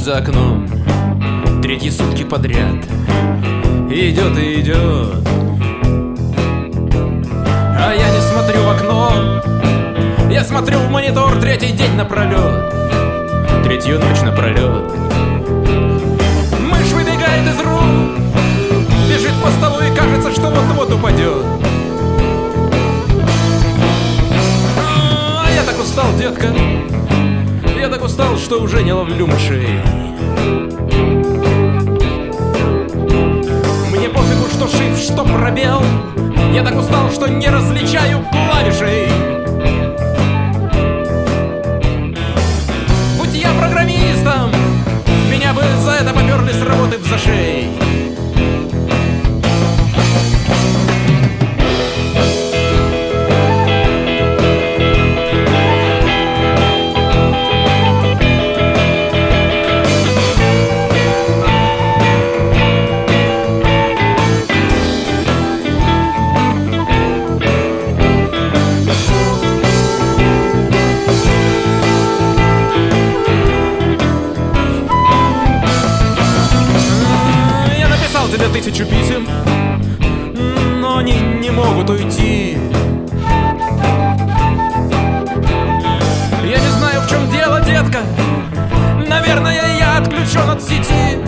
за окном третьи сутки подряд. Идет и идет, а я не смотрю в окно. Я смотрю в монитор третий день напролет, третью ночь напролет. Мышь выбегает из рук, бежит по столу и кажется, что вот-вот упадет. А я так устал, детка, я так устал, что уже не ловлю мышей. Мне пофигу, что shift, что пробел. Я так устал, что не различаю клавишей. Будь я программистом, меня бы за это поперли с работы в зашей. Тебе 1000 писем, но они не могут уйти. Я не знаю, в чем дело, детка. Наверное, я отключен от сети.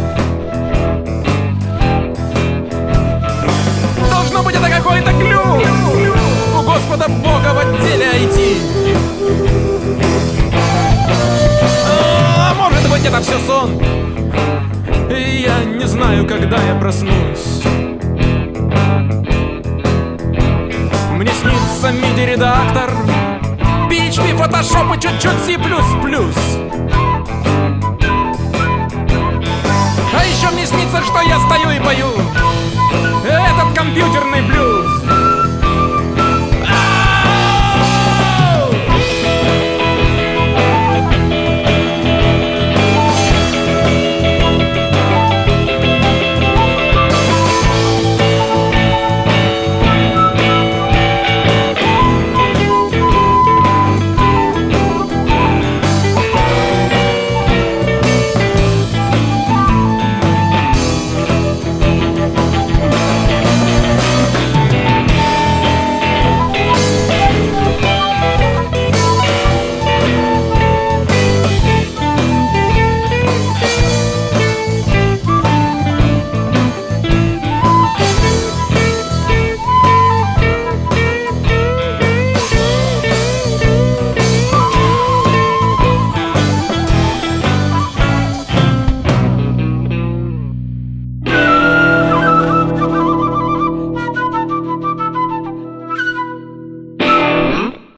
Должно быть, это какой-то глюк у Господа Бога в отделе IT. А может быть, это все сон, и я не знаю, когда я проснусь. Мне снится MIDI-редактор, PHP, Photoshop и чуть-чуть C++. А еще мне снится, что я стою и пою этот компьютерный блюз.